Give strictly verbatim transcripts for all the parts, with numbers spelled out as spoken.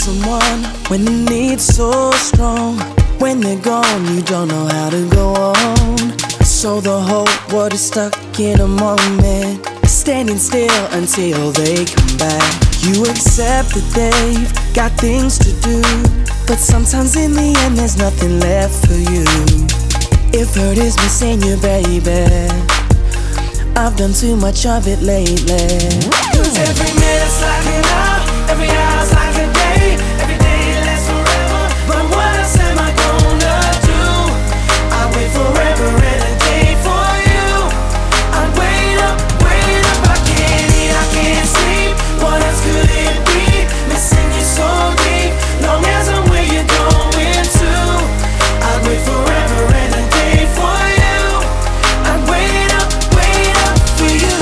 someone when the need's so strong. When they're gone, you don't know how to go on. So the whole world is stuck in a moment, standing still until they come back. You accept that they've got things to do, but sometimes in the end there's nothing left for you. If hurt is missing you, baby, I've done too much of it lately. Cause every minute's like an hour, every hour's like a day, every day lasts forever. But what else am I gonna do? I wait forever and a day for you. I wait up, wait up, I can't eat, I can't sleep. What else could it be? Missing you so deep. Long as I'm where you're going to, I wait forever and a day for you. I wait up, wait up for you.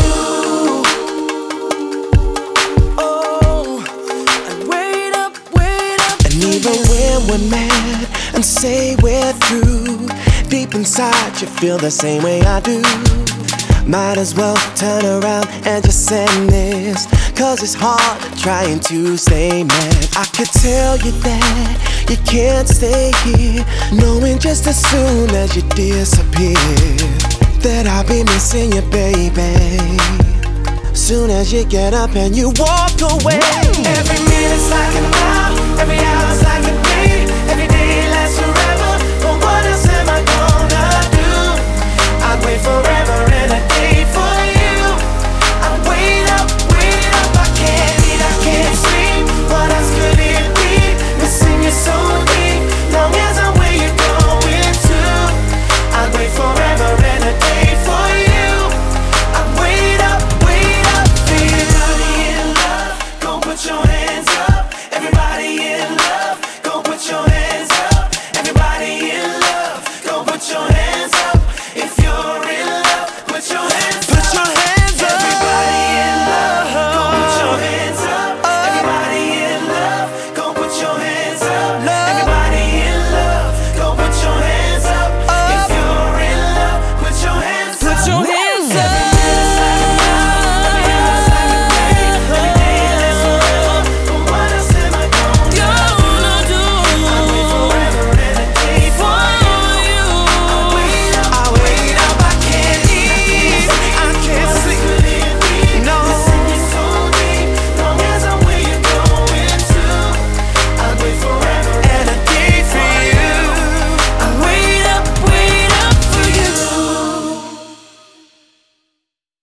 Oh, I wait up, wait up. And even when we're mad and say we're through, deep inside you feel the same way I do. Might as well turn around and just send this, cause it's hard trying to stay mad. I could tell you that you can't stay here, knowing just as soon as you disappear that I'll be missing you, baby. Soon as you get up and you walk away. Every minute's like an hour, every hour's like a day, every day lasts forever. But what else am I gonna do? I'd wait forever